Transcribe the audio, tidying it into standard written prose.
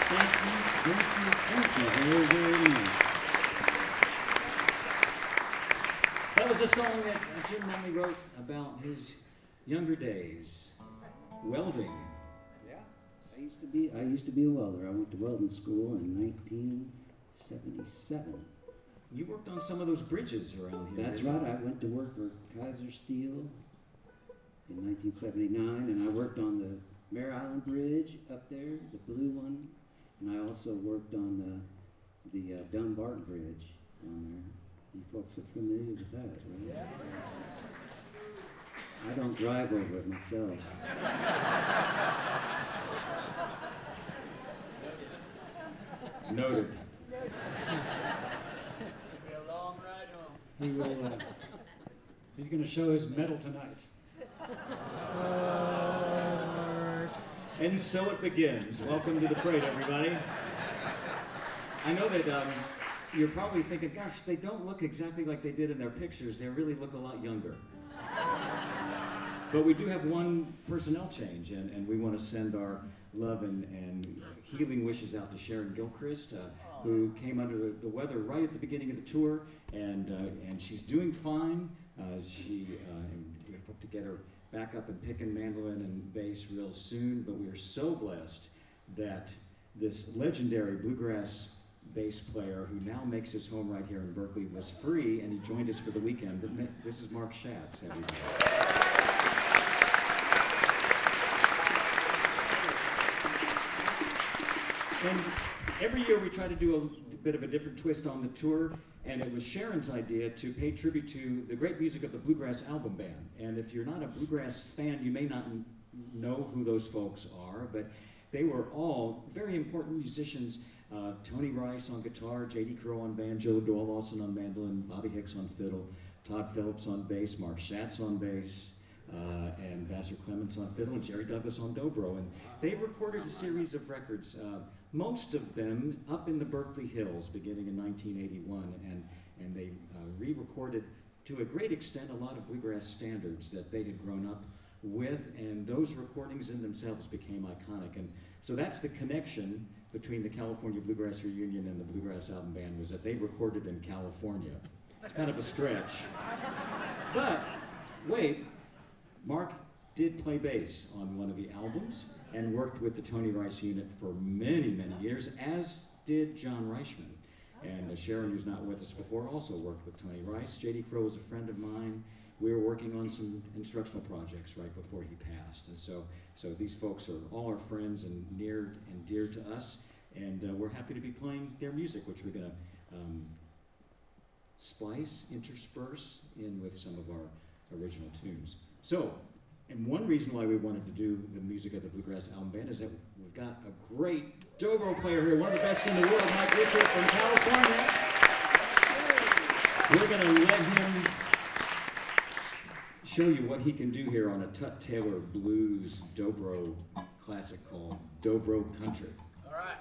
Thank you very, very much. That was a song that Jim Manley wrote about his younger days, welding. Yeah, I used to be a welder. I went to welding school in 1977. You worked on some of those bridges around here. That's right. I went to work for Kaiser Steel in 1979, and I worked on the Mare Island Bridge up there, the blue one, and I also worked on the Dunbarton Bridge down there. You folks are familiar with that, right? Yeah. I don't drive over it myself. Noted. Be a long ride home. He will. He's going to show his medal tonight. And so it begins. Welcome to the Freight, everybody. I know that you're probably thinking, gosh, they don't look exactly like they did in their pictures. They really look a lot younger. But we do have one personnel change, and we want to send our love and healing wishes out to Sharon Gilchrist, who came under the weather right at the beginning of the tour, and she's doing fine. We hope to get her back up and picking mandolin and bass real soon, but we are so blessed that this legendary bluegrass bass player who now makes his home right here in Berkeley was free, and he joined us for the weekend. This is Mark Schatz, everybody. And every year we try to do a bit of a different twist on the tour, and it was Sharon's idea to pay tribute to the great music of the Bluegrass Album Band. And if you're not a bluegrass fan, you may not know who those folks are, but they were all very important musicians. Tony Rice on guitar, J.D. Crowe on banjo, Doyle Lawson on mandolin, Bobby Hicks on fiddle, Todd Phillips on bass, Mark Schatz on bass, and Vassar Clements on fiddle, and Jerry Douglas on dobro. And they've recorded a series of records, most of them up in the Berkeley Hills, beginning in 1981, and they re-recorded, to a great extent, a lot of bluegrass standards that they had grown up with, and those recordings in themselves became iconic. And so that's the connection between the California Bluegrass Reunion and the Bluegrass Album Band, was that they recorded in California. It's kind of a stretch. But, wait, Mark did play bass on one of the albums and worked with the Tony Rice unit for many, many years, as did John Reichman. And Sharon, who's not with us before, also worked with Tony Rice. J.D. Crowe was a friend of mine. We were working on some instructional projects right before he passed. And so these folks are all our friends and near and dear to us. And we're happy to be playing their music, which we're going to intersperse in with some of our original tunes. So, and one reason why we wanted to do the music of the Bluegrass Album Band is that we've got a great dobro player here, one of the best in the world, Mike Richard from California. We're going to let him show you what he can do here on a Tut Taylor Blues dobro classic called Dobro Country. All right.